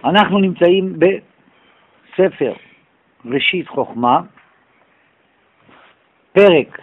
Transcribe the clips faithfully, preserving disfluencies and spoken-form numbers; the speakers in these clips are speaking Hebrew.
אנחנו נמצאים בספר ראשית חוכמה, פרק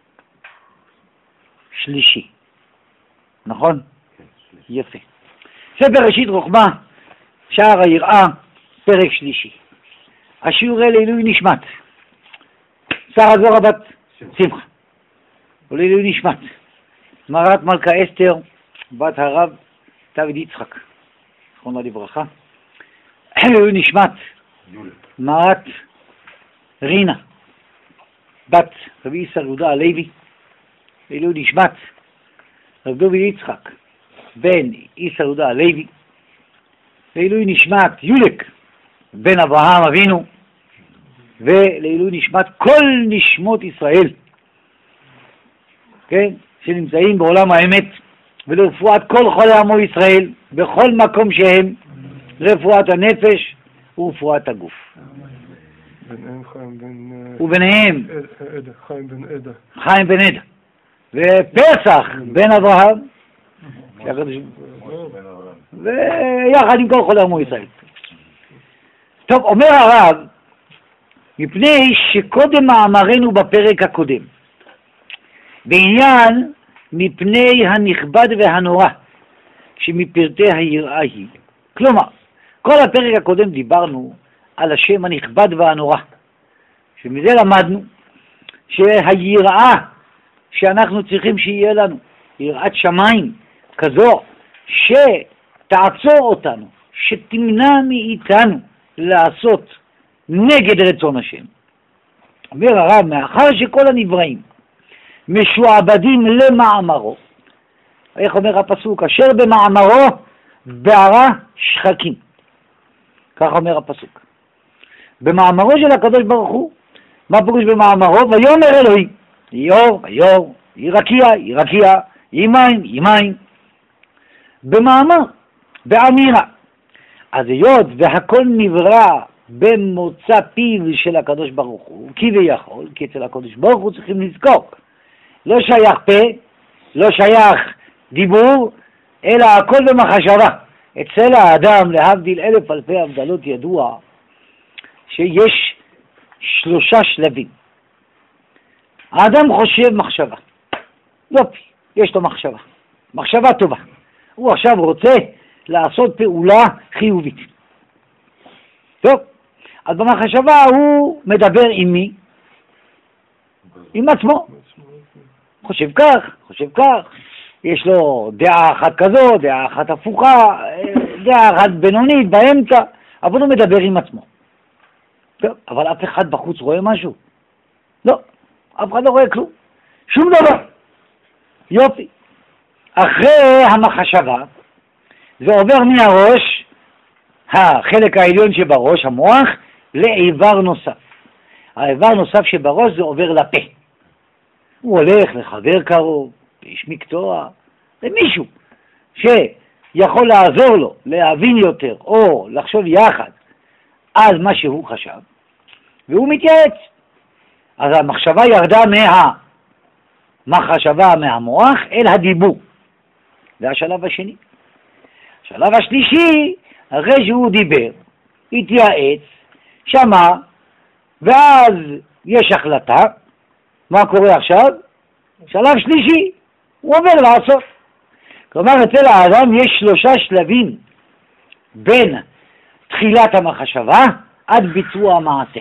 שלישי, נכון? יפה. ספר ראשית חוכמה, שער היראה, פרק שלישי. השיעור אל עילוי נשמת שרה זורה בת שמחה, ולעילוי נשמת מרת מלכה אסתר בת הרב דוד יצחק זכרונה לברכה, לעילוי נשמת מרת רינה בת רבי איסר יהודה הלוי, לעילוי נשמת רב דוד יצחק בן איסר יהודה הלוי, לעילוי נשמת יולק בן אברהם אבינו, ולעילוי נשמת כל נשמות ישראל, כן, שנמצאים בעולם האמת, ולרפואת כל חולי עמו ישראל בכל מקום שהם, רפואת הנפש ורפואת הגוף. וביניהם חיים בן עדה, חיים בן עדה, ופסח בן אברהם, ויחד עם כל חולי עמו ישראל. טוב, אומר הרב, מפני שקודם מאמרנו בפרק הקודם, בעניין מפני הנכבד והנורא, שמפרטי היראה היא. כלומר, כל הפרק הקודם דיברנו על השם הנכבד והנורא, שמזה למדנו שהיראה שאנחנו צריכים שיהיה לנו, יראת שמיים כזו, שתעצור אותנו, שתמנע מאיתנו לעשות נגד רצון השם. אומר הרב, מאחר שכל הנבראים משועבדים למאמרו, איך אומר הפסוק? אשר במאמרו בערה שחקים. כך אומר הפסוק. במאמרו של הקדוש ברוך הוא, מה פירוש במאמרו? ויאמר אלוהים, יאור, ויאור, ירקיע, ירקיע, ימים, ימים. במאמר, באמירה. אז היות והכל נברא במוצא פיו של הקדוש ברוך הוא, כי ויכול, כי אצל הקדוש ברוך הוא צריכים לזכור. לא שייך פה, לא שייך דיבור, אלא הכל במחשבה. אצל האדם, להבדיל אלף אלפי הבדלות, ידוע שיש שלושה שלבים. האדם חושב מחשבה. יופי, יש לו מחשבה. מחשבה טובה. הוא עכשיו רוצה לעשות פעולה חיובית. טוב, אז במחשבה הוא מדבר עם מי? עם עצמו. חושב כך, חושב כך, יש לו דעה אחת כזו, דעה אחת הפוכה, דעה אחת בינונית, באמצע, אבל הוא מדבר עם עצמו. טוב, אבל אף אחד בחוץ רואה משהו? לא, אף אחד לא רואה כלום, שום דבר. יופי. אחרי המחשבה, זה עובר מהראש, החלק העליון שבראש, המוח, לאיבר נוסף. האיבר נוסף שבראש זה עובר לפה. הוא הולך לחבר קרוב, איש מקצוע, למישהו שיכול לעזור לו להבין יותר או לחשוב יחד על מה שהוא חשב, והוא מתייעץ. אז המחשבה ירדה מהמחשבה מהמוח אל הדיבור. זה השלב השני. השלב השלישי, אחרי שהוא דיבר, התייעץ, שמע, ואז יש החלטה. מה קורה עכשיו? שלב שלישי, הוא עובר לעשות. כלומר, אצל האדם יש שלושה שלבים בין תחילת המחשבה עד ביצוע המעשה.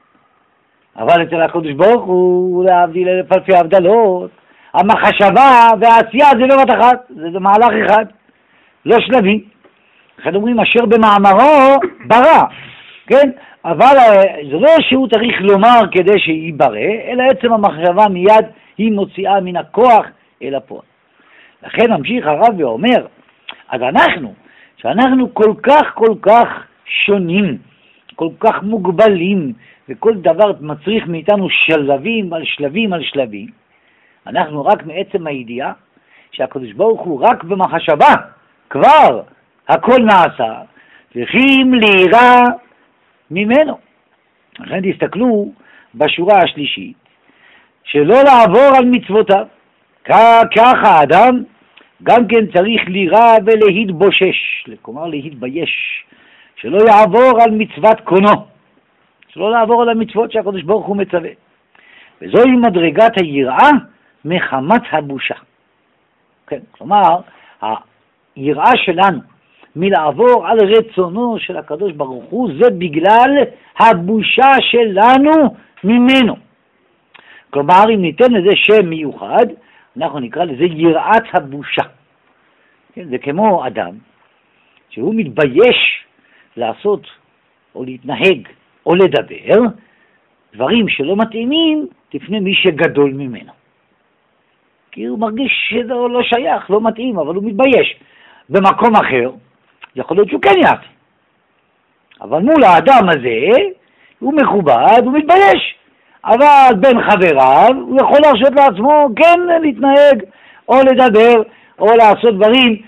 אבל אצל הקדוש ברוך הוא, להבדיל אלף אלפי הבדלות, המחשבה והעשייה זה לא בת אחת, זה מהלך אחד, לא שלבים. לכן אומרים אשר במאמרו ברא, כן? אבל זה לא שהוא צריך לומר כדי שיברא, אלא עצם המחשבה מיד היא מוציאה מן הכוח אל הפועל. לכן ממשיך הרב ואומר, אז אנחנו, שאנחנו כל כך כל כך שונים, כל כך מוגבלים, וכל דבר מצריך מאיתנו שלבים על שלבים על שלבים, אנחנו רק מעצם הידיעה שהקדוש ברוך הוא רק במחשבה כבר הכל נעשה, צריכים להירא ממנו. לכן תסתכלו בשורה השלישית, שלא לעבור על מצוותיו. ככה האדם גם כן צריך לירא ולהתבושש, כלומר להתבייש, שלא יעבור על מצוות קונו, שלא לעבור על המצוות שהקדוש ברוך הוא מצווה. וזוהי מדרגת היראה מחמת הבושה. כן, כלומר, היראה שלנו מלעבור על רצונו של הקדוש ברוך הוא, זה בגלל הבושה שלנו ממנו. כלומר, אם ניתן לזה שם מיוחד, אנחנו נקרא לזה יראת הבושה. כן, זה כמו אדם שהוא מתבייש לעשות או להתנהג או לדבר דברים שלא מתאימים לפני מי שגדול ממנו. כי הוא מרגיש שזה לא שייך, לא מתאים, אבל הוא מתבייש. במקום אחר, יכול להיות שהוא כן יעשה. אבל מול האדם הזה, הוא מכובד, הוא מתבייש. אבל בין חבריו, הוא יכול להרשות לעצמו כן להתנהג, או לדבר, או לעשות דברים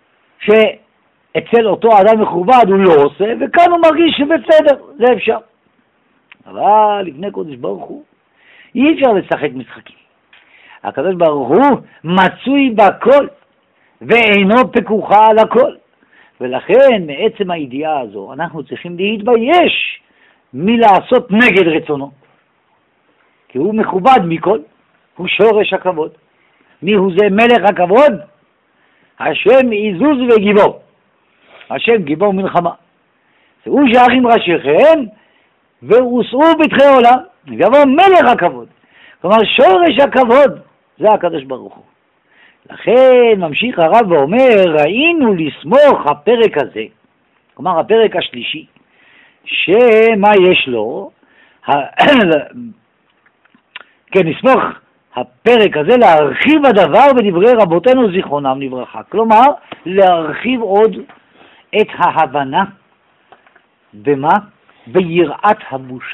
שאצל אותו אדם מכובד הוא לא עושה, וכאן הוא מרגיש שבסדר, זה אפשר. אבל לפני קודש ברוך הוא, אי אפשר לשחק משחקים. הקדוש ברוך הוא מצוי בכל, ואינו פקוחה על הכל. ולכן, מעצם הידיעה הזו, אנחנו צריכים להתבייש מלעשות נגד רצונו. כי הוא מכובד מכל, הוא שורש הכבוד. מי הוא זה מלך הכבוד? השם עזוז וגיבור. השם גיבור מלחמה. הוא שערים ראשיכם, והוסרו בתחי עולם, גבור מלך הכבוד. כלומר, שורש הכבוד, זה הקדוש ברוך הוא. לכן ממשיך הרב ואומר, ראינו לסמוך הפרק הזה, כלומר הפרק השלישי, שמה יש לו, כן, לסמוך הפרק הזה להרחיב הדבר בדברי רבותינו זיכרונם לברכה, כלומר להרחיב עוד את ההבנה במה? ביראת הבושה.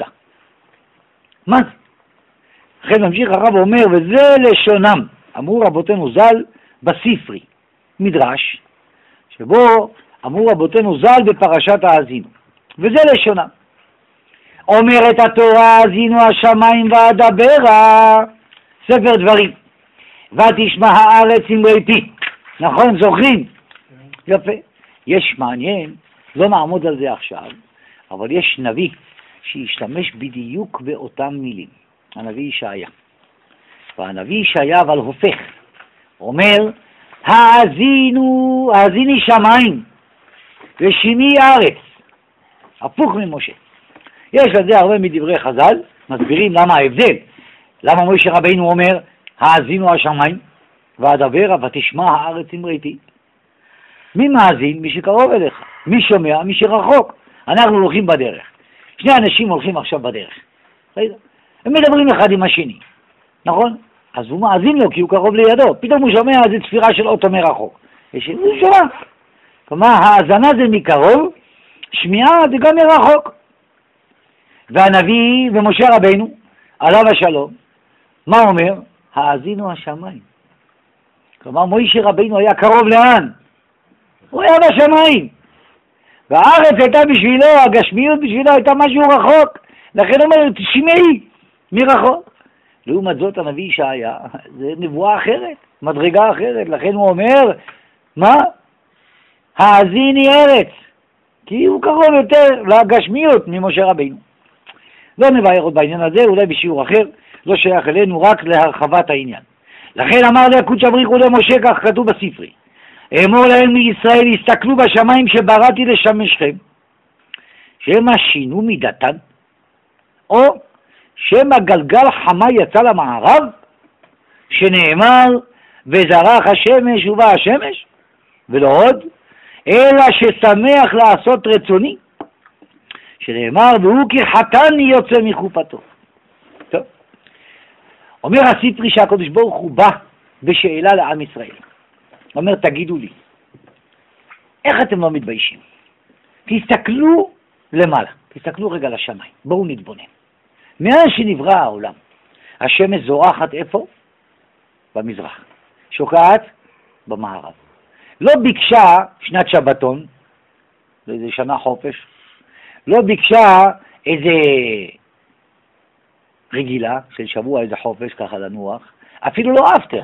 מה זה? לכן ממשיך הרב ואומר, וזה לשונם, אמרו רבותינו ז"ל בספרי, מדרש, שבו אמרו רבותינו ז"ל בפרשת האזינו, וזה לשונם. אומרת התורה, האזינו השמיים ואדברה, ספר דברים, ותשמע הארץ אמרי פי. נכון, זוכרים? יפה. יש מעניין, לא נעמוד על זה עכשיו, אבל יש נביא שישתמש בדיוק באותם מילים, הנביא ישעיה. והנביא ישעיה אבל הופך, אומר, האזינו, האזיני שמיים ושימי ארץ, הפוך ממשה. יש לזה הרבה מדברי חז"ל, מסבירים למה ההבדל, למה משה רבינו אומר, האזינו השמיים ואדברה ותשמע הארץ אמריתי. מי מאזין? מי שקרוב אליך. מי שומע? מי שרחוק. אנחנו הולכים בדרך. שני אנשים הולכים עכשיו בדרך. הם מדברים אחד עם השני, נכון? אז הוא מאזין לו כי הוא קרוב לידו. פתאום הוא שומע איזו צפירה של אוטו מרחוק. יש הוא שומע. כלומר, האזנה זה מקרוב, שמיעה זה גם מרחוק. והנביא ומשה רבינו, עליו השלום, מה אומר? האזינו השמיים. כלומר, משה רבינו היה קרוב לאן? הוא היה בשמיים. והארץ הייתה בשבילו, הגשמיות בשבילו הייתה משהו רחוק. לכן הוא אומר, תשמעי מרחוק. לעומת זאת הנביא ישעיה, זה נבואה אחרת, מדרגה אחרת. לכן הוא אומר, מה? האזיני ארץ. כי הוא קרוב יותר לגשמיות ממשה רבינו. לא נבהר עוד בעניין הזה, אולי בשיעור אחר, לא שייך אלינו, רק להרחבת העניין. לכן אמר לקודש הבריחו למשה, כך כתוב בספרי, אמור להם מישראל, הסתכלו בשמיים שבראתי לשמשכם, שהם שינו מידתן, או שהם הגלגל חמה יצא למערב, שנאמר, וזרח השמש ובא השמש, ולא עוד, אלא ששמח לעשות רצוני, שנאמר, והוא כחתן יוצא מחופתו. טוב. אומר הספרי שהקדוש ברוך הוא בא בשאלה לעם ישראל. אומר, תגידו לי, איך אתם לא מתביישים? תסתכלו למעלה, תסתכלו רגע לשמיים, בואו נתבונן. מאז שנברא העולם, השמש זורחת איפה? במזרח. שוקעת? במערב. לא ביקשה שנת שבתון, איזה שנה חופש, לא ביקשה איזה רגילה של שבוע, איזה חופש, ככה לנוח, אפילו לא אפטר,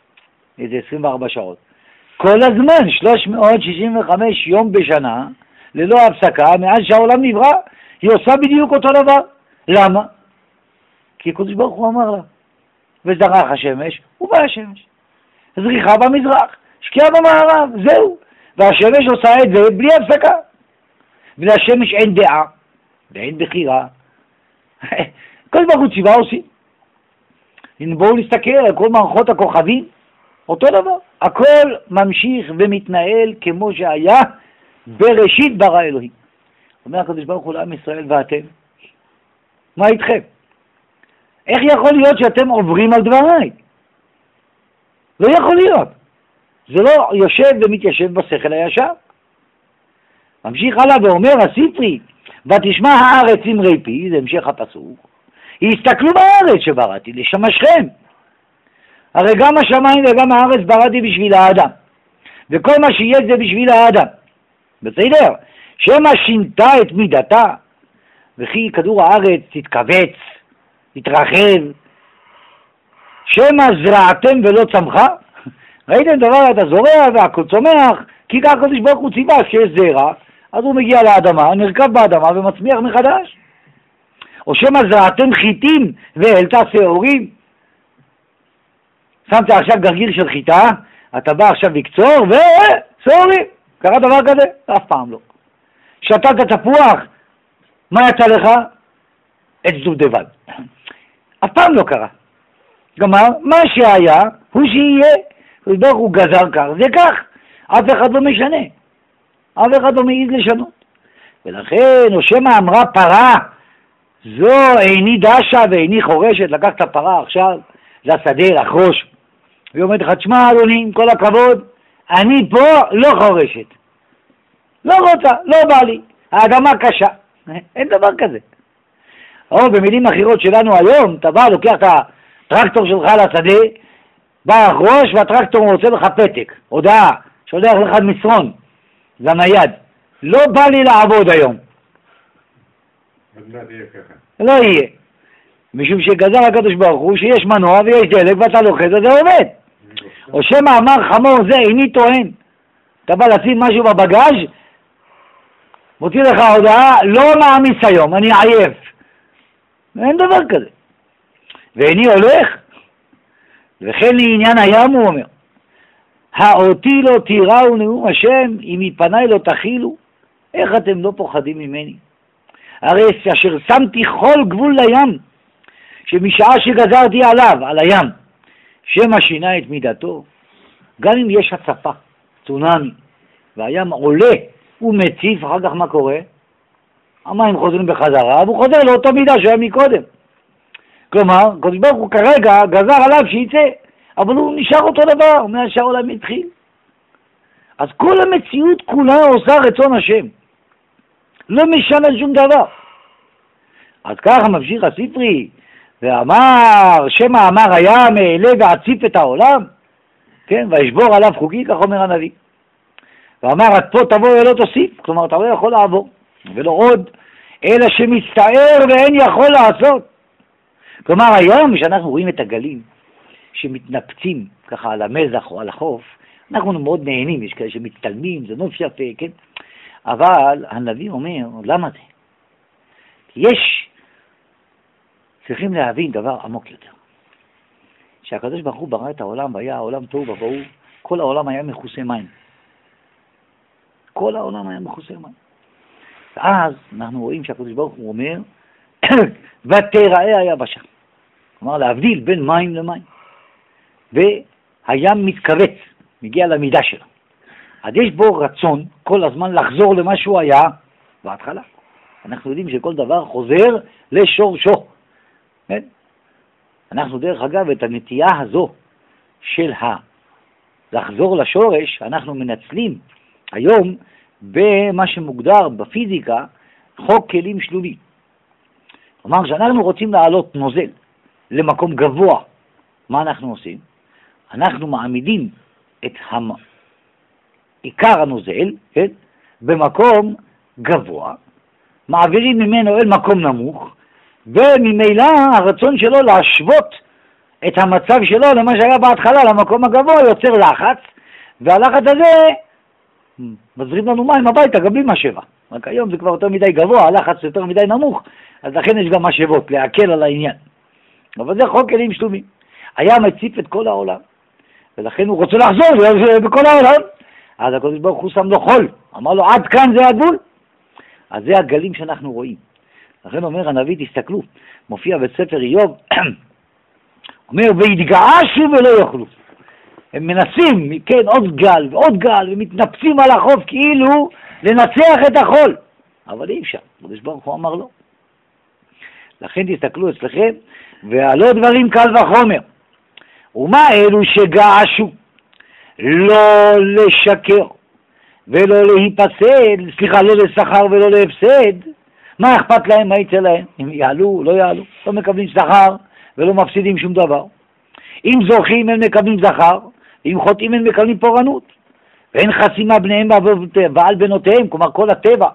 איזה עשרים וארבע שעות. כל הזמן, שלוש מאות שישים וחמש יום בשנה, ללא הפסקה, מאז שהעולם נברא, היא עושה בדיוק אותו דבר. למה? כי הקדוש ברוך הוא אמר לה, וזרח השמש, ובא השמש. זריחה במזרח, שקיעה במערב, זהו. והשמש עושה את זה בלי הפסקה. ולשמש אין דעה, ואין בחירה. כל ברוך הוא ציווה עושים. הנה בואו נסתכל על כל מערכות הכוכבים, אותו דבר. הכל ממשיך ומתנהל כמו שהיה בראשית ברא אלוהים. אומר הקדוש ברוך הוא לעם ישראל, ואתם? מה איתכם? איך יכול להיות שאתם עוברים על דבריי? לא יכול להיות. זה לא יושב ומתיישב בשכל הישר. ממשיך הלאה ואומר הספרי, ותשמע הארץ אמרי פי, זה המשך הפסוק, הסתכלו בארץ שבראתי לשמשכם. הרי גם השמיים וגם הארץ בראתי בשביל האדם, וכל מה שיהיה זה בשביל האדם. בסדר? שמה שינתה את מידתה, וכי כדור הארץ תתכווץ, תתרחב, שמה זרעתם ולא צמחה. ראיתם דבר, אתה זורע והכל צומח, כי כך הקדוש ברוך הוא ציווה שיש זרע, אז הוא מגיע לאדמה, נרכב באדמה ומצמיח מחדש. או שמה זרעתם חיטים והעלתה שעורים. שמת עכשיו גרגיר של חיטה, אתה בא עכשיו לקצור ושעורים. קרה דבר כזה? אף פעם לא. שתת תפוח, מה יצא לך? עץ דובדבן. אף פעם לא קרה. כלומר, מה שהיה הוא שיהיה. ברוך הוא גזר כך, זה כך. אף אחד לא משנה. אף אחד לא מעיז לשנות. ולכן, או שמה אמרה פרה, זו איני דשה ואיני חורשת, לקח את הפרה עכשיו לשדה לחרוש. והיא אומרת לך, תשמע אדוני, עם כל הכבוד, אני פה לא חורשת. לא רוצה, לא בא לי. האדמה קשה. אין דבר כזה. או במילים אחרות שלנו היום, אתה בא, לוקח את הטרקטור שלך לשדה, בא לחרוש והטרקטור רוצה לך פתק, הודעה, שולח לך מסרון, לנייד. לא בא לי לעבוד היום. לא יהיה. משום שגזר הקדוש ברוך הוא שיש מנוע ויש דלק ואתה לוחץ, אז זה עובד. או שמה אמר חמור זה, איני טוען. אתה בא לשים משהו בבגאז', מוציא לך הודעה, לא מעמיס היום, אני עייף. אין דבר כזה. ואיני הולך, וכן לעניין הים הוא אומר, האותי לא תיראו נאום השם, אם מפניי לא תחילו, איך אתם לא פוחדים ממני? הרי אשר שמתי כל גבול לים, שמשעה שגזרתי עליו, על הים, שמה שינה את מידתו, גם אם יש הצפה, צונמי, והים עולה ומציף, אחר כך מה קורה? המים חוזרים בחזרה, והוא חוזר לאותו מידה שהיה מקודם. כלומר, קדוש ברוך הוא כרגע גזר עליו שיצא, אבל הוא נשאר אותו דבר, מאז שהעולם התחיל. אז כל המציאות כולה עושה רצון השם. לא משנה שום דבר. אז ככה ממשיך הספרי, ואמר, שמה אמר הים העלה ועציף את העולם, כן, וישבור עליו חוקי, כך אומר הנביא. ואמר, עד פה תבוא ולא תוסיף, כלומר, אתה לא יכול לעבור, ולא עוד, אלא שמצטער ואין יכול לעשות. כלומר, היום שאנחנו רואים את הגלים שמתנפצים ככה על המזח או על החוף, אנחנו מאוד נהנים, יש כאלה שמצטלמים, זה נוף יפה, כן? אבל הנביא אומר, למה זה? יש, צריכים להבין דבר עמוק יותר. שהקדוש ברוך הוא ברא את העולם, והיה העולם טוב ובאו, כל העולם היה מכוסה מים. כל העולם היה מכוסה מים. ואז אנחנו רואים שהקדוש ברוך הוא אומר, ותראה היבשה. כלומר, להבדיל בין מים למים. והים מתכווץ, מגיע למידה שלה. אז יש בו רצון כל הזמן לחזור למה שהוא היה בהתחלה. אנחנו יודעים שכל דבר חוזר לשורשו. כן? אנחנו דרך אגב את הנטייה הזו של ה... לחזור לשורש, אנחנו מנצלים היום במה שמוגדר בפיזיקה חוק כלים שלולי. כלומר, כשאנחנו רוצים לעלות נוזל למקום גבוה, מה אנחנו עושים? אנחנו מעמידים את המ... עיקר הנוזל, כן? במקום גבוה, מעבירים ממנו אל מקום נמוך, וממילא הרצון שלו להשוות את המצב שלו למה שהיה בהתחלה, למקום הגבוה, יוצר לחץ, והלחץ הזה מזרים לנו מים הביתה, גם בלי משאבה. רק היום זה כבר יותר מדי גבוה, הלחץ יותר מדי נמוך, אז לכן יש גם משאבות, להקל על העניין. אבל זה חוק כלים שלומים. הים הציף את כל העולם, ולכן הוא רוצה לחזור בכל העולם. אז הקדוש ברוך הוא שם לו חול, אמר לו עד כאן זה הגבול. אז זה הגלים שאנחנו רואים. לכן אומר הנביא, תסתכלו, מופיע בספר איוב, אומר והתגעשו ולא יוכלו. הם מנסים, כן, עוד גל ועוד גל, ומתנפצים על החוף כאילו לנצח את החול. אבל אי אפשר, הקדוש ברוך הוא אמר לא. לכן תסתכלו אצלכם, ועלו דברים קל וחומר. ומה אלו שגעשו? לא לשקר, ולא להיפסד, סליחה, לא לשכר ולא להפסד. מה אכפת להם, מה יצא להם? אם יעלו, לא יעלו, לא מקבלים שכר ולא מפסידים שום דבר. אם זוכים הם מקבלים זכר, אם חוטאים הם מקבלים פורענות. ואין חסימה בניהם ועל בנותיהם, כלומר כל הטבע.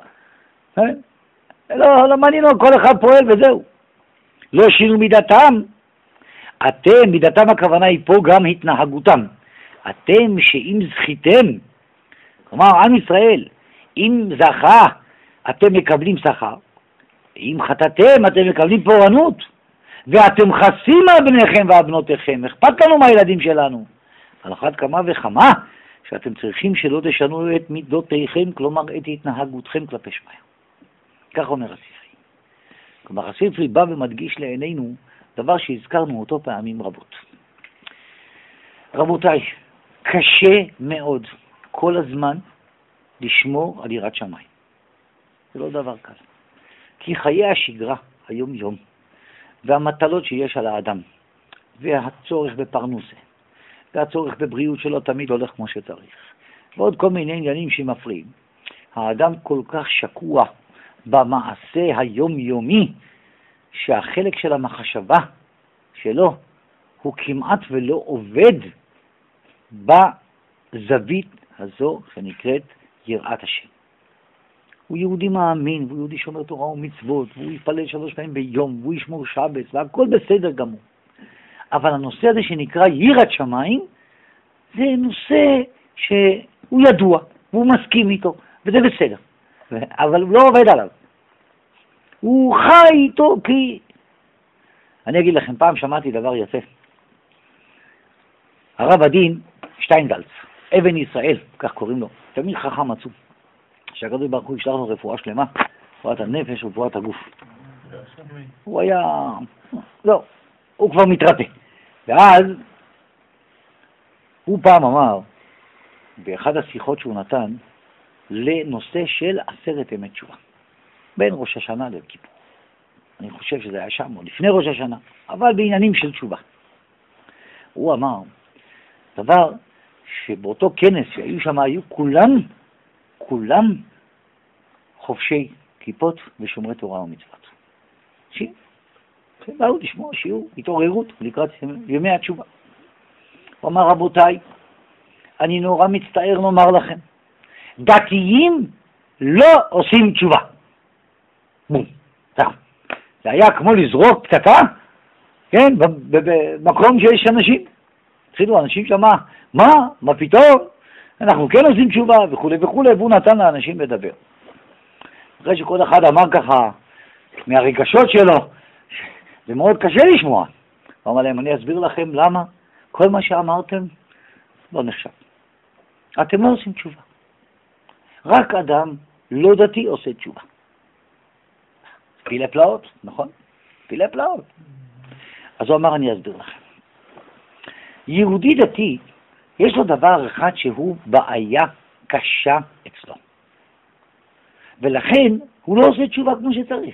לא, לא מעניין, כל אחד פועל וזהו. לא שינו מידתם. אתם, מידתם הכוונה היא פה גם התנהגותם. אתם שאם זכיתם, כלומר עם ישראל, אם זכה, אתם מקבלים שכר. אם חטאתם, אתם מקבלים פורענות. ואתם חסים על בניכם והבנותיכם. אכפת לנו מהילדים שלנו. על אחת כמה וכמה, שאתם צריכים שלא תשנו את מידותיכם, כלומר את התנהגותכם כלפי שמיא. כך אומר הספרי. כלומר הספרי בא ומדגיש לעינינו דבר שהזכרנו אותו פעמים רבות. רבותיי, קשה מאוד כל הזמן לשמור על יראת שמיים. זה לא דבר קל. כי חיי השגרה, היום יום, והמטלות שיש על האדם, והצורך בפרנסה, והצורך בבריאות שלו תמיד הולך כמו שצריך, ועוד כל מיני עניינים שמפריעים. האדם כל כך שקוע במעשה היומיומי, שהחלק של המחשבה שלו הוא כמעט ולא עובד בזווית הזו שנקראת יראת השם. הוא יהודי מאמין, והוא יהודי שומר תורה ומצוות, והוא יפלל שלוש פעמים ביום, והוא ישמור שבת, והכל בסדר גמור. אבל הנושא הזה שנקרא יראת שמיים, זה נושא שהוא ידוע, והוא מסכים איתו, וזה בסדר. אבל הוא לא עובד עליו. הוא חי איתו כי... אני אגיד לכם, פעם שמעתי דבר יפה. הרב הדין שטיינזלץ, אבן ישראל, כך קוראים לו, תמיד חכם עצום. שהקדוש ברוך הוא ישלח לו רפואה שלמה, רפואת הנפש ורפואת הגוף. הוא היה... לא, הוא כבר מתרפא. ואז הוא פעם אמר, באחד השיחות שהוא נתן, לנושא של עשרת ימי תשובה. בין ראש השנה ליום כיפור. אני חושב שזה היה שם, או לפני ראש השנה, אבל בעניינים של תשובה. הוא אמר, דבר שבאותו כנס שהיו שם, היו כולם, כולם חובשי כיפות ושומרי תורה ומצוות. אנשים שבאו לשמוע שיעור, התעוררות לקראת ימי התשובה. הוא אמר, רבותיי, אני נורא מצטער לומר לכם, דתיים לא עושים תשובה. בום, זהו. זה היה כמו לזרוק פצצה, כן, במקום שיש אנשים. התחילו אנשים שמה, מה, מה פתאום? אנחנו כן עושים תשובה וכו' וכו', והוא נתן לאנשים לדבר. אחרי שכל אחד אמר ככה, מהרגשות שלו, זה מאוד קשה לשמוע. הוא אמר להם, אני אסביר לכם למה כל מה שאמרתם לא נחשב. אתם לא עושים תשובה. רק אדם לא דתי עושה תשובה. פילי פלאות, נכון? פילי פלאות. אז הוא אמר, אני אסביר לכם. יהודי דתי, יש לו דבר אחד שהוא בעיה קשה אצלו. ולכן הוא לא עושה תשובה כמו שצריך.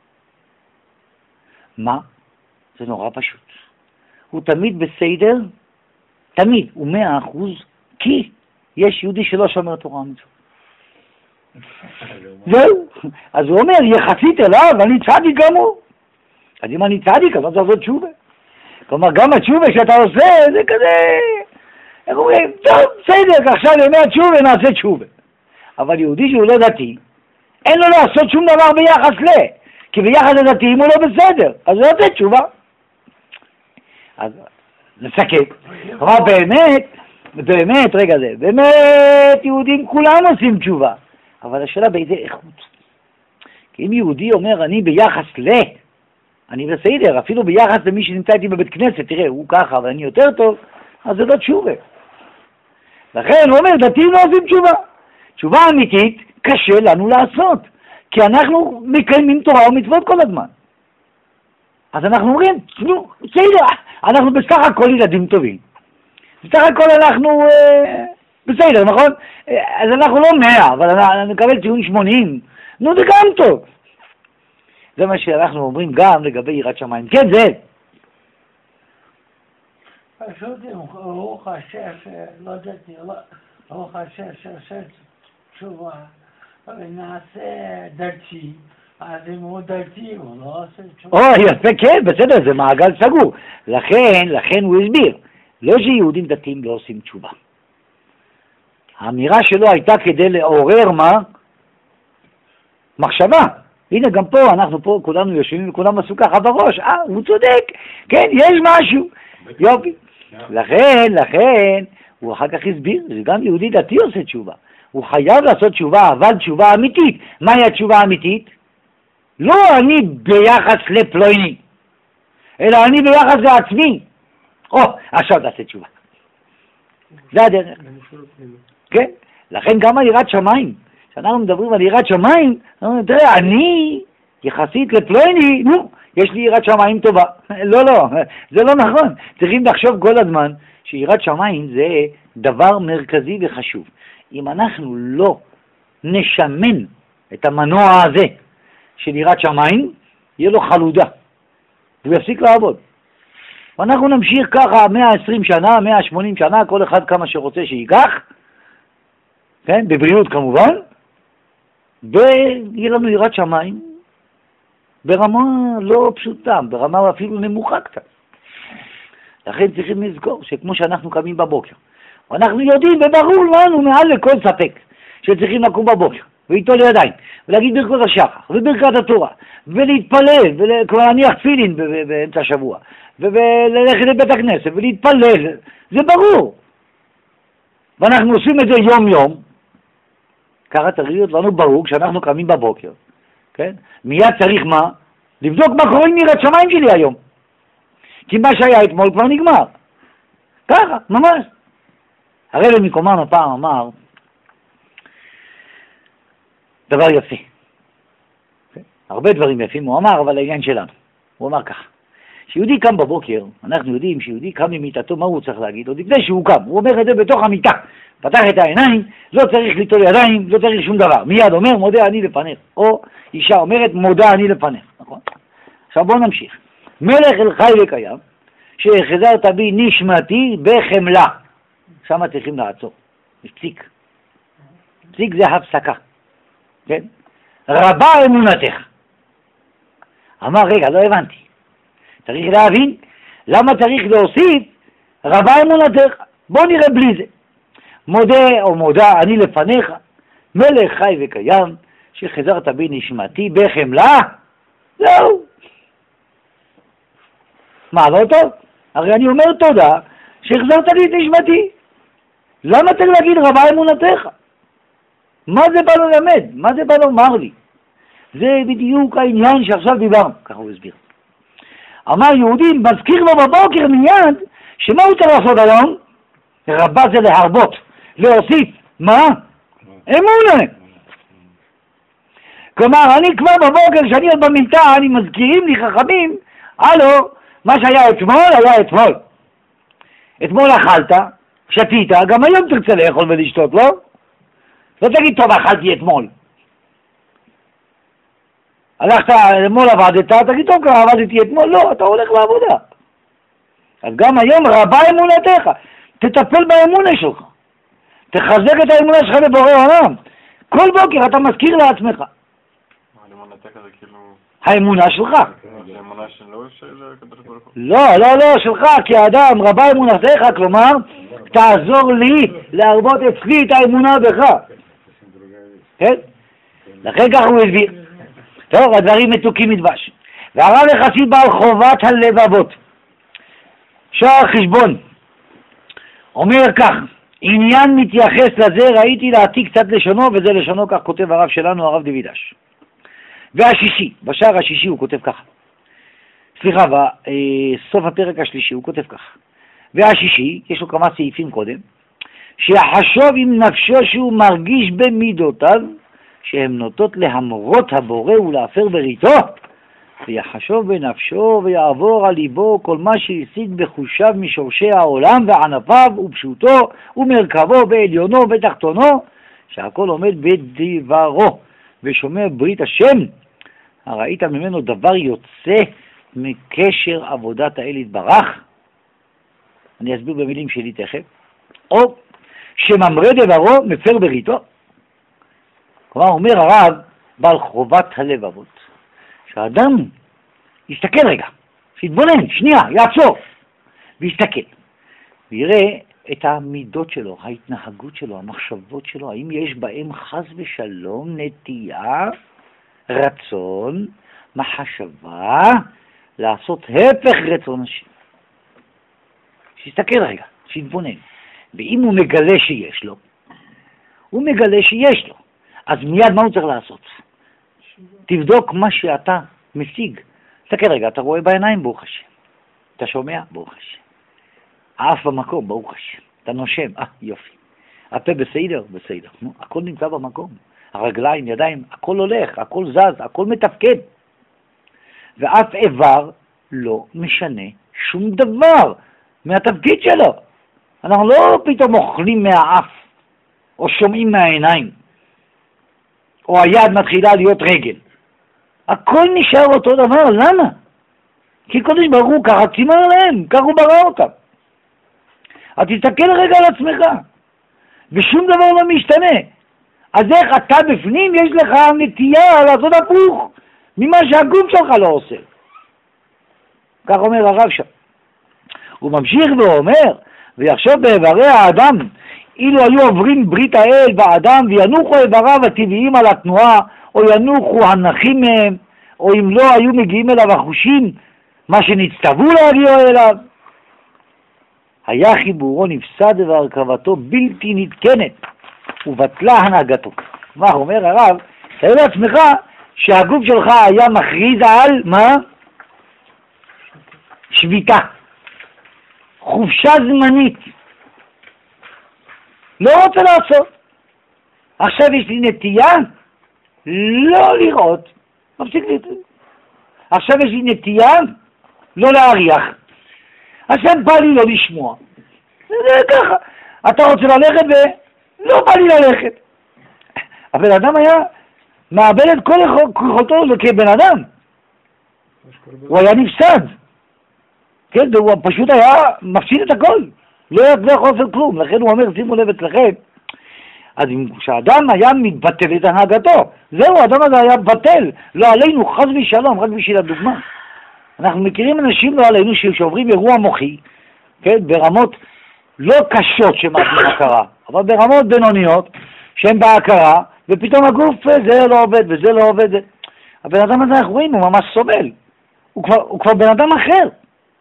מה? זה נורא פשוט. הוא תמיד בסדר, תמיד, הוא מאה אחוז, כי יש יהודי שלא שומר תורה ומצוות. זהו. אז הוא אומר, יחסית אליו, אני צדיק גם הוא. אז אם אני צדיק, אז לא צריך לעשות תשובה. כלומר, גם התשובה שאתה עושה, זה כזה... איך אומרים? טוב, בסדר, עכשיו ימי התשובה נעשה תשובה. אבל יהודי שהוא לא דתי, אין לו לעשות שום דבר ביחס ל... כי ביחס לדתיים הוא לא בסדר, אז הוא עושה תשובה. אז נסכם. אבל באמת, באמת, רגע זה, באמת יהודים כולם עושים תשובה, אבל השאלה באיזה איכות. כי אם יהודי אומר אני ביחס ל... אני בסדר, אפילו ביחס למי שנמצא איתי בבית כנסת, תראה, הוא ככה ואני יותר טוב, אז זה לא תשובה. לכן הוא אומר, דתיים לא עושים תשובה. תשובה אמיתית קשה לנו לעשות, כי אנחנו מקיימים תורה ומצוות כל הזמן. אז אנחנו אומרים, נו, בסדר, אנחנו בסך הכל ילדים טובים. בסך הכל אנחנו אה, בסדר, נכון? אה, אז אנחנו לא מאה, אבל אני נקבל ציון שמונים. נו, זה גם טוב. זה מה שאנחנו אומרים גם לגבי יראת שמיים. כן, זה. פשוט הוא חושב שלא דתי, הוא חושב שעושה תשובה ונעשה דתי, אז אם הוא דתי הוא לא עושה תשובה. או, יפה, כן, בסדר, זה מעגל סגור. לכן, לכן הוא הסביר. לא שיהודים דתיים לא עושים תשובה. האמירה שלו הייתה כדי לעורר מה? מחשבה. הנה גם פה, אנחנו פה כולנו יושבים וכולם עשו ככה בראש. אה, הוא צודק. כן, יש משהו. יופי. לכן, לכן, הוא אחר כך הסביר, שגם יהודי דתי עושה תשובה. הוא חייב לעשות תשובה, אבל תשובה אמיתית. מהי התשובה האמיתית? לא אני ביחס לפלויני, אלא אני ביחס לעצמי. או, עכשיו תעשה תשובה. זה הדרך. כן? לכן גם על יראת שמיים. כשאנחנו מדברים על יראת שמיים, תראה, אני יחסית לפלויני, נו, יש לי יראת שמיים טובה. לא, לא, זה לא נכון. צריכים לחשוב כל הזמן שיראת שמיים זה דבר מרכזי וחשוב. אם אנחנו לא נשמן את המנוע הזה של יראת שמיים, יהיה לו חלודה. הוא יפסיק לעבוד. ואנחנו נמשיך ככה מאה ועשרים שנה, מאה ושמונים שנה, כל אחד כמה שרוצה שייקח, כן, בבריאות כמובן, ויהיה לנו יראת שמיים ברמה לא פשוטה, ברמה אפילו נמוכה קצת. לכן צריכים לזכור שכמו שאנחנו קמים בבוקר, ואנחנו יודעים וברור לנו מעל לכל ספק שצריכים לקום בבוקר ולטול ידיים ולהגיד ברכות השחר וברכת התורה ולהתפלל ולהניח תפילין באמצע השבוע וללכת לבית הכנסת ולהתפלל, זה ברור. ואנחנו עושים את זה יום יום, ככה צריך להיות לנו ברור כשאנחנו קמים בבוקר, כן? מיד צריך מה? לבדוק מה קורה עם יראת שמיים שלי היום. כי מה שהיה אתמול כבר נגמר. ככה, ממש. הרב מקומם הפעם אמר דבר יפה. כן? הרבה דברים יפים הוא אמר, אבל העניין שלנו. הוא אמר ככה. שיהודי קם בבוקר, אנחנו יודעים שיהודי קם ממיטתו, מה הוא צריך להגיד? עוד לפני שהוא קם, הוא אומר את זה בתוך המיטה. פתח את העיניים, לא צריך ליטול ידיים, לא צריך שום דבר. מיד אומר, מודה אני לפניך. או אישה אומרת, מודה אני לפניך. נכון? עכשיו בואו נמשיך. מלך אל חי וקיים, שהחזרת בי נשמתי בחמלה. שם צריכים לעצור. יש פסיק. פסיק זה הפסקה. כן? רבה אמונתך. אמר, רגע, לא הבנתי. צריך להבין למה צריך להוסיף רבה אמונתך. בוא נראה בלי זה. מודה או מודה אני לפניך, מלך חי וקיים, שחזרת בי נשמתי בחמלה. זהו. מה, לא טוב? הרי אני אומר תודה שהחזרת לי את נשמתי. למה צריך להגיד רבה אמונתך? מה זה בא ללמד? מה זה בא לומר לי? זה בדיוק העניין שעכשיו דיברנו, ככה הוא הסביר. אמר יהודים, מזכיר לו בבוקר מיד, שמה הוא צריך לעשות היום? רבה זה להרבות, להוסיף. מה? אמונה. כלומר, אני כבר בבוקר, כשאני עוד במיטה, אני מזכירים לי חכמים, הלו, מה שהיה אתמול, היה אתמול. אתמול אכלת, שתית, גם היום תרצה לאכול ולשתות, לא? לא תגיד, טוב, אכלתי אתמול. הלכת, אתמול עבדת, תגיד, טוב, כבר עבדתי אתמול, לא, אתה הולך לעבודה. אז גם היום רבה אמונתך, תטפל באמונה שלך. תחזק את האמונה שלך לבורא העולם. כל בוקר אתה מזכיר לעצמך. אמונתך זה כאילו... האמונה שלך. זה אמונה שלו של הקדוש ברוך הוא? לא, לא, לא, שלך, כאדם, רבה אמונתך, כלומר, תעזור לי להרבות אצלי את האמונה בך. כן? לכן כך הוא הסביר. טוב, הדברים מתוקים מדבש. והרב יחסי בעל חובת הלבבות. שער חשבון. אומר כך, עניין מתייחס לזה, ראיתי להעתיק קצת לשונו, וזה לשונו, כך כותב הרב שלנו, הרב דוידש. והשישי, בשער השישי הוא כותב ככה. סליחה, בסוף הפרק השלישי הוא כותב ככה. והשישי, יש לו כמה סעיפים קודם, שיחשוב עם נפשו שהוא מרגיש במידותיו, שהן נוטות להמרות הבורא ולהפר בריתו, ויחשוב בנפשו ויעבור על ליבו כל מה שהשיג בחושיו משורשי העולם וענפיו ופשוטו ומרכבו בעליונו ובתחתונו, שהכל עומד בדברו ושומע ברית השם, הראית ממנו דבר יוצא מקשר עבודת האל יתברך. אני אסביר במילים שלי תכף. או שממרה דברו מפר בריתו. כלומר, אומר הרב בעל חובת הלבבות, שהאדם יסתכל רגע, שיתבונן, שנייה, יעצור, ויסתכל, ויראה את המידות שלו, ההתנהגות שלו, המחשבות שלו, האם יש בהם חס ושלום נטייה, רצון, מחשבה, לעשות הפך רצון השם. שיסתכל רגע, שיתבונן. ואם הוא מגלה שיש לו, הוא מגלה שיש לו, אז מיד מה הוא צריך לעשות? תבדוק מה שאתה משיג. תסתכל רגע, אתה רואה בעיניים, ברוך השם. אתה שומע, ברוך השם. האף במקום, ברוך השם. אתה נושם, אה, יופי. הפה בסדר, בסדר. נו, הכל נמצא במקום. הרגליים, ידיים, הכל הולך, הכל זז, הכל מתפקד. ואף איבר לא משנה שום דבר מהתפקיד שלו. אנחנו לא פתאום אוכלים מהאף, או שומעים מהעיניים, או היד מתחילה להיות רגל. הכל נשאר אותו דבר, למה? כי קודש ברוך הוא ככה צימר עליהם, ככה הוא ברא אותם. אז תסתכל רגע על עצמך, ושום דבר לא משתנה. אז איך אתה בפנים יש לך נטייה לעשות הפוך ממה שהגוף שלך לא עושה. כך אומר הרב שם. הוא ממשיך ואומר, ויחשוב באיברי האדם, אילו היו עוברים ברית האל באדם וינוחו איבריו הטבעיים על התנועה, או ינוחו הנחים מהם, או אם לא היו מגיעים אליו החושים, מה שנצטוו להגיעו אליו, היה חיבורו נפסד והרכבתו בלתי נתקנת, ובטלה הנהגתו. מה אומר הרב? תאר לעצמך שהגוף שלך היה מכריז על מה? שביתה. חופשה זמנית. לא רוצה לעשות. עכשיו יש לי נטייה לא לראות. מפסיק לראות. עכשיו יש לי נטייה לא להריח. עכשיו בא לי לא לשמוע. זה ככה. אתה רוצה ללכת ולא בא לי ללכת. הבן אדם היה מאבד את כל יכולתו כבן אדם. הוא היה נפסד. כן, הוא פשוט היה מפסיד את הכל. לא יכול לעשות כלום. לכן הוא אומר, שימו לב אצלכם. אז כשאדם היה מתבטל את הנהגתו, זהו, האדם הזה היה בטל. לא עלינו, חס ושלום, רק בשביל הדוגמה. אנחנו מכירים אנשים לא עלינו שעוברים אירוע מוחי, כן, ברמות לא קשות שמאבדים הכרה, אבל ברמות בינוניות שהן בהכרה, ופתאום הגוף זה לא עובד וזה לא עובד. הבן אדם הזה אנחנו רואים, הוא ממש סובל. הוא כבר, הוא כבר בן אדם אחר.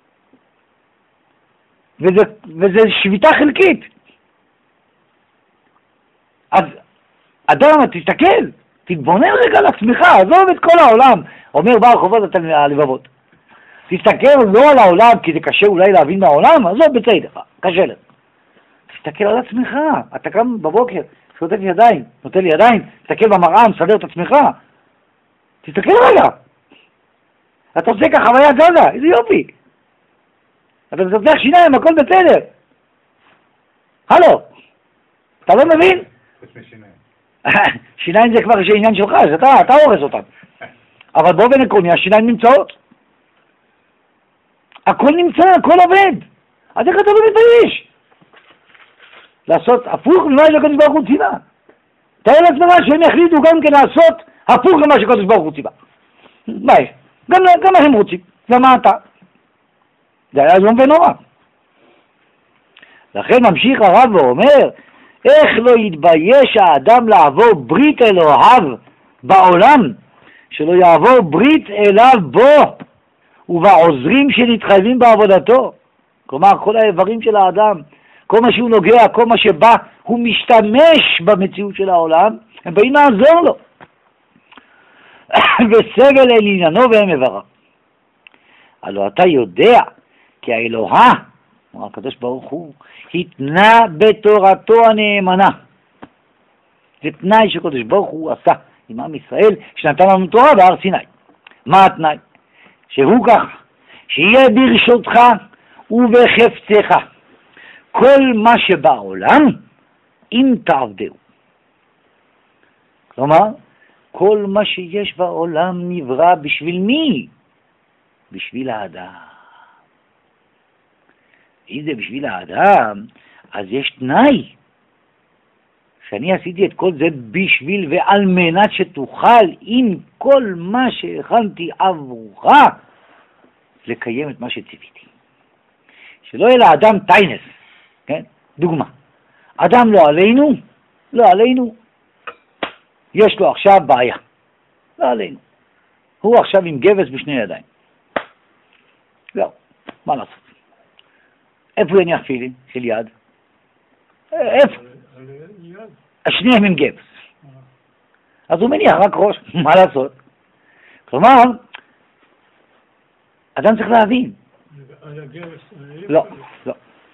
וזה, וזה שביתה חלקית. אז אדם, תסתכל, תתבונן רגע על עצמך, עזוב את כל העולם, אומר בעל חובות הלבבות. תסתכל לא על העולם, כי זה קשה אולי להבין מהעולם, עזוב בסדר, קשה לך. תסתכל על עצמך, אתה קם בבוקר, שוטף ידיים, נוטל ידיים, תסתכל במראה, מסדר את עצמך. תסתכל רגע. אתה עושה ככה חוויה גזה, איזה יופי. אתה מצפצח שיניים, הכל בסדר. הלו, אתה לא מבין? שיניים זה כבר עניין שלך, אז אתה, אתה הורס אותם. אבל באופן עקרוני, השיניים נמצאות. הכל נמצא, הכל עובד. אז איך אתה לא מתבייש? לעשות הפוך ממה שקדוש ברוך הוא ציווה. תאר לעצמך שהם יחליטו גם כן לעשות הפוך ממה שקדוש ברוך הוא ציווה. מה יש? גם, גם הם רוצים. למה אתה? זה היה איום ונורא. לכן ממשיך הרב ואומר, איך לא יתבייש האדם לעבור ברית אלוהיו בעולם, שלא יעבור ברית אליו בו, ובעוזרים שנתחייבים בעבודתו. כלומר, כל האיברים של האדם, כל מה שהוא נוגע, כל מה שבא, הוא משתמש במציאות של העולם, הם באים לעזור לו. וסבל אל עניינו והם מברך. הלא אתה יודע כי האלוהה, הקדוש ברוך הוא, התנה בתורתו הנאמנה. זה תנאי שקדוש ברוך הוא עשה עם עם ישראל, שנתן לנו תורה בהר סיני. מה התנאי? שהוא כך, שיהיה ברשותך ובחפצך כל מה שבעולם, אם תעבדהו. כלומר, כל מה שיש בעולם נברא בשביל מי? בשביל האדם. אם זה בשביל האדם, אז יש תנאי. שאני עשיתי את כל זה בשביל ועל מנת שתוכל עם כל מה שהכנתי עבורך לקיים את מה שציוויתי. שלא יהיה לאדם טיינס, כן? דוגמה. אדם לא עלינו, לא עלינו, יש לו עכשיו בעיה. לא עלינו. הוא עכשיו עם גבס בשני ידיים. לא, מה לעשות? איפה הוא יניח תפילין של יד? איפה? השניהם עם גבס. אז הוא מניח רק ראש, מה לעשות? כלומר, אדם צריך להבין. לא, לא.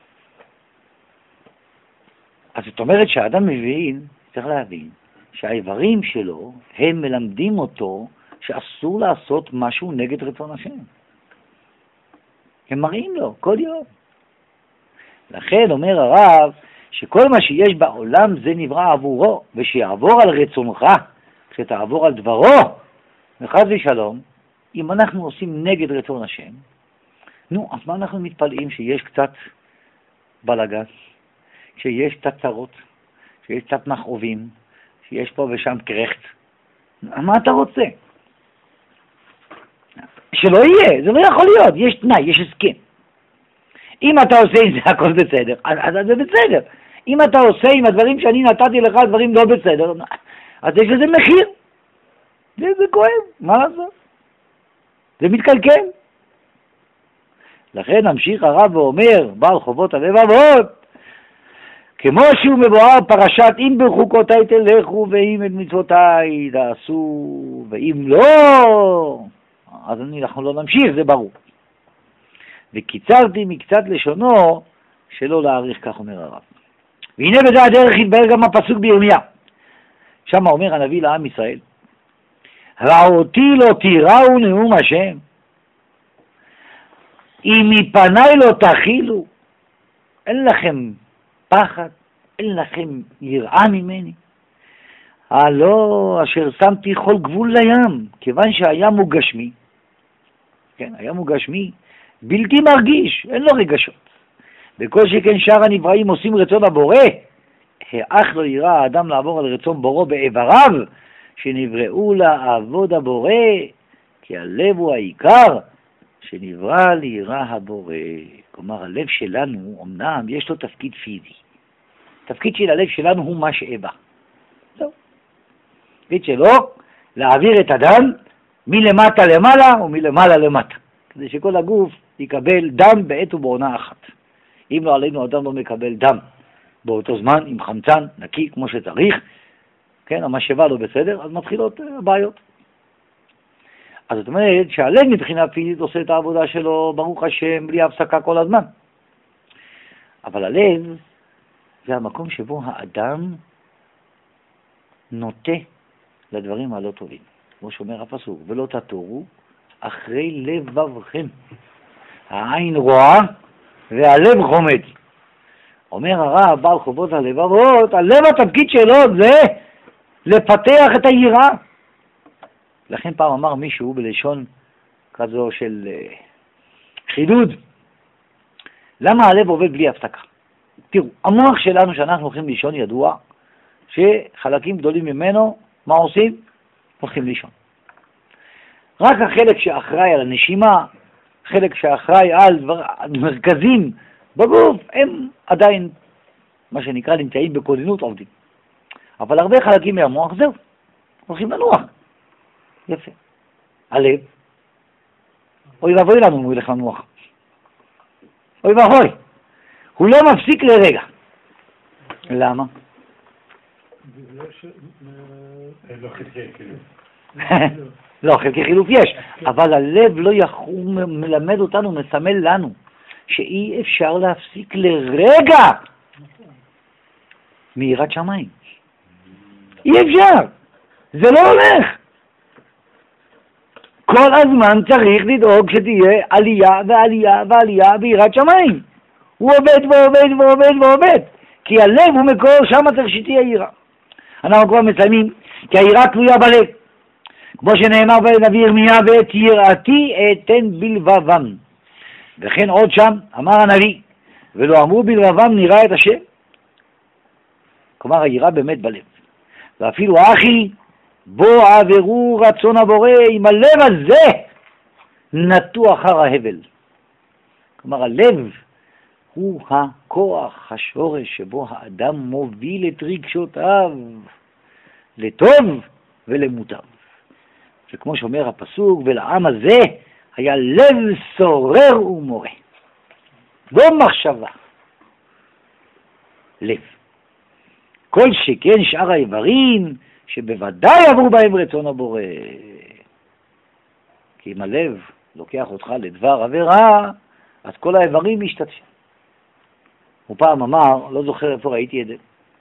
אז זאת אומרת שהאדם מבין, צריך להבין, שהאיברים שלו, הם מלמדים אותו שאסור לעשות משהו נגד רצון השם. הם מראים לו כל יום. לכן אומר הרב, שכל מה שיש בעולם זה נברא עבורו, ושיעבור על רצונך, כשתעבור על דברו, וחס ושלום, אם אנחנו עושים נגד רצון השם, נו, אז מה אנחנו מתפלאים שיש קצת בלגן, שיש קצת צרות, שיש קצת מכאובים, שיש פה ושם קרחת? מה אתה רוצה? שלא יהיה, זה לא יכול להיות, יש תנאי, יש הסכם. אם אתה עושה עם זה הכל בסדר, אז זה בסדר. אם אתה עושה עם הדברים שאני נתתי לך דברים לא בסדר, אז יש לזה מחיר. זה, זה כואב, מה לעשות? זה מתקלקל. לכן המשיך הרב ואומר, בעל חובות הלבבות, כמו שהוא מבואר פרשת אם בחוקותיי תלכו ואם את מצוותיי תעשו ואם לא, אז אנחנו לא נמשיך, זה ברור. וקיצרתי מקצת לשונו שלא להאריך, כך אומר הרב. והנה בזה הדרך יתבהר גם הפסוק בירמיה. שם אומר הנביא לעם ישראל, ראותי לא תיראו נאום השם, אם מפניי לא תחילו, אין לכם פחד, אין לכם יראה ממני. הלא אשר שמתי כל גבול לים, כיוון שהים הוא גשמי, כן, הים הוא גשמי, בלתי מרגיש, אין לו רגשות. וכל שכן שאר הנבראים עושים רצון הבורא, האח לא יראה האדם לעבור על רצון בורו באיבריו, שנבראו לעבוד הבורא, כי הלב הוא העיקר, שנברא ליראה הבורא. כלומר, הלב שלנו, אמנם יש לו תפקיד פיזי. תפקיד של הלב שלנו הוא משאבה. זהו. תפקיד שלו, להעביר את הדם מלמטה למעלה ומלמעלה למטה. כדי שכל הגוף יקבל דם בעת ובעונה אחת. אם לא עלינו, אדם לא מקבל דם באותו זמן, עם חמצן נקי כמו שצריך, כן, המשאבה לא בסדר, אז מתחילות הבעיות. אז זאת אומרת שהלב מבחינה פיזית עושה את העבודה שלו, ברוך השם, בלי הפסקה כל הזמן. אבל הלב זה המקום שבו האדם נוטה לדברים הלא טובים. כמו שאומר הפסוק, ולא תתורו אחרי לבבכם. העין רואה והלב חומד. אומר הרב, בעל חובות הלבבות, הלב התפקיד שלו זה לפתח את היראה. לכן פעם אמר מישהו בלשון כזו של uh, חידוד, למה הלב עובד בלי הפסקה? תראו, המוח שלנו שאנחנו הולכים לישון ידוע, שחלקים גדולים ממנו, מה עושים? הולכים לישון. רק החלק שאחראי על הנשימה, חלק שאחראי על דבר, מרכזים בגוף, הם עדיין, מה שנקרא, נמצאים בכוננות עובדים. אבל הרבה חלקים מהמוח, זהו, הולכים לנוח. יפה. הלב, אוי ואבוי לנו, הוא ילך לנוח. אוי ואבוי. הוא לא מפסיק לרגע. למה? בגלל ש... לא חלקי חילוף. לא, חלקי חילוף יש, אבל הלב לא יכול, מלמד אותנו, מסמל לנו, שאי אפשר להפסיק לרגע מיראת שמיים. אי אפשר, זה לא הולך. כל הזמן צריך לדאוג שתהיה עלייה ועלייה ועלייה ביראת שמיים. הוא עובד ועובד ועובד ועובד, כי הלב הוא מקור, שם צריך שתהיה יראה. אנחנו כבר מסיימים, כי היראה תלויה בלב. כמו שנאמר בנביא ירמיה, ואת יראתי אתן בלבבם. וכן עוד שם אמר הנביא, ולא אמרו בלבבם נראה את השם. כלומר, היראה באמת בלב. ואפילו אחי, בו עברו רצון הבורא, עם הלב הזה נטו אחר ההבל. כלומר, הלב הוא הכוח, השורש שבו האדם מוביל את רגשותיו לטוב ולמוטב. וכמו שאומר הפסוק, ולעם הזה היה לב סורר ומורה. לא מחשבה, לב. כל שכן שאר האיברים שבוודאי עברו בהם רצון הבורא. כי אם הלב לוקח אותך לדבר עבירה, אז כל האיברים משתתפים. הוא פעם אמר, לא זוכר איפה ראיתי את זה,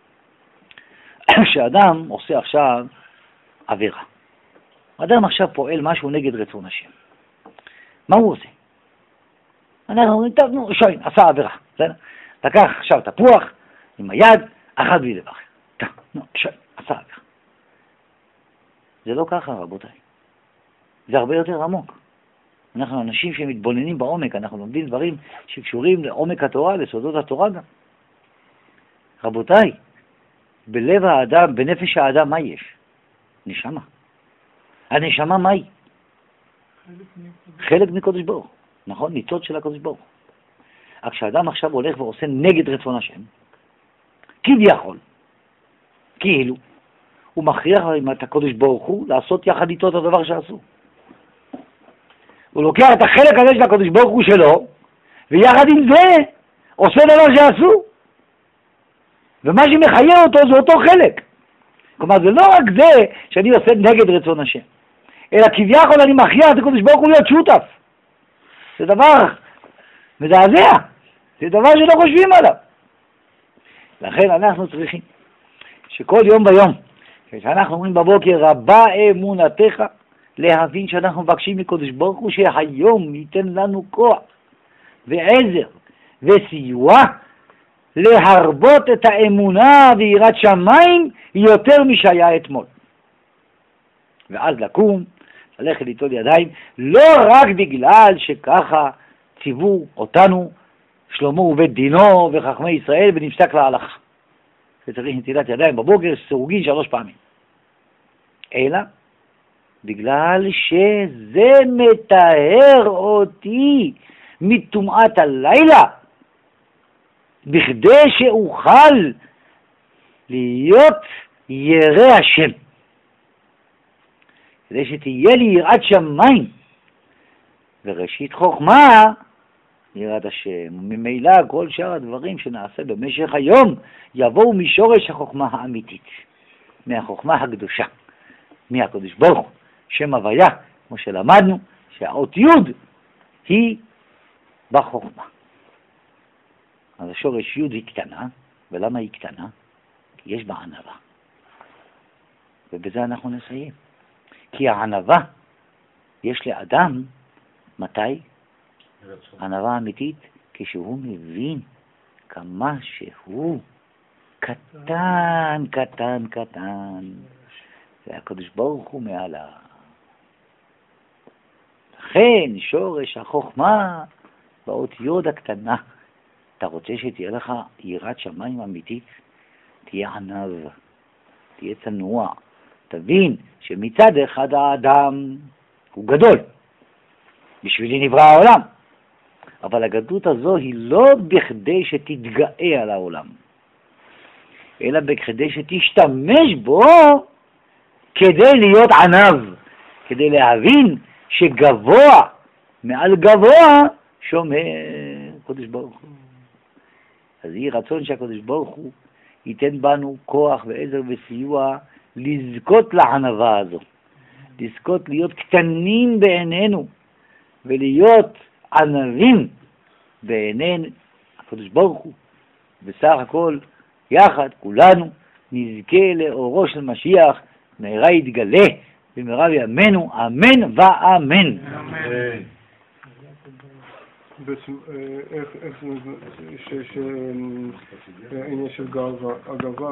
שאדם עושה עכשיו עבירה. אדם עכשיו פועל משהו נגד רצון השם. מה הוא עושה? אנחנו אומרים, טוב, נו, שוין, עשה עבירה. לקח עכשיו תפוח עם היד, אחד בלי דבר. טוב, נו, שוין, עשה עבירה. זה לא ככה, רבותיי. זה הרבה יותר עמוק. אנחנו אנשים שמתבוננים בעומק, אנחנו לומדים דברים שקשורים לעומק התורה, לסודות התורה גם. רבותיי, בלב האדם, בנפש האדם, מה יש? נשמה. הנשמה מה היא? חלק מקודש ברוך, נכון? ניצוץ של הקודש ברוך. רק כשאדם עכשיו הולך ועושה נגד רצון השם, כביכול, כאילו, הוא מכריח את הקודש ברוך הוא לעשות יחד איתו את הדבר שעשו. הוא לוקח את החלק הזה של הקודש ברוך הוא שלו, ויחד עם זה עושה דבר שעשו. ומה שמחיה אותו זה אותו חלק. כלומר, זה לא רק זה שאני עושה נגד רצון השם, אלא כביכול אני מכריח את הקודש ברוך הוא להיות שותף. זה דבר מזעזע, זה דבר שלא חושבים עליו. לכן אנחנו צריכים שכל יום ביום, כשאנחנו אומרים בבוקר רבה אמונתך, להבין שאנחנו מבקשים מקודש ברוך הוא שהיום ייתן לנו כוח ועזר וסיוע להרבות את האמונה ויראת שמיים יותר משהיה אתמול. ואז לקום, ללכת ליטול ידיים, לא רק בגלל שככה ציוו אותנו שלמה ובית דינו וחכמי ישראל ונפסק להלכה. וצריך נטילת ידיים בבוקר, סרוגין שלוש פעמים. אלא בגלל שזה מטהר אותי מטומאת הלילה, בכדי שאוכל להיות ירא השם, כדי שתהיה לי יראת שמיים, וראשית חוכמה יראת השם. ממילא כל שאר הדברים שנעשה במשך היום יבואו משורש החוכמה האמיתית, מהחוכמה הקדושה, מהקדוש ברוך הוא, שם הוויה, כמו שלמדנו, שהאות י' היא בחוכמה. אז השורש י' היא קטנה, ולמה היא קטנה? כי יש בה ענווה. ובזה אנחנו נסיים. כי הענווה יש לאדם, מתי? ענווה אמיתית, כשהוא מבין כמה שהוא קטן, קטן, קטן. והקדוש ברוך הוא מעלה. לכן שורש החוכמה באות יוד הקטנה. אתה רוצה שתהיה לך יראת שמיים אמיתית? תהיה ענב, תהיה צנוע. תבין שמצד אחד האדם הוא גדול. בשבילי נברא העולם. אבל הגדלות הזו היא לא בכדי שתתגאה על העולם, אלא בכדי שתשתמש בו כדי להיות ענב, כדי להבין שגבוה מעל גבוה שומר קודש ברוך הוא. אז יהי רצון שהקדוש ברוך הוא ייתן בנו כוח ועזר וסיוע לזכות לענווה הזו, לזכות להיות קטנים בעינינו ולהיות ענבים בעיני הקדוש ברוך הוא. בסך הכל יחד כולנו נזכה לאורו של משיח, מהרה יתגלה במהרה בימינו, אמן ואמן. בעצם איך, איך, העניין של גאווה, הגאווה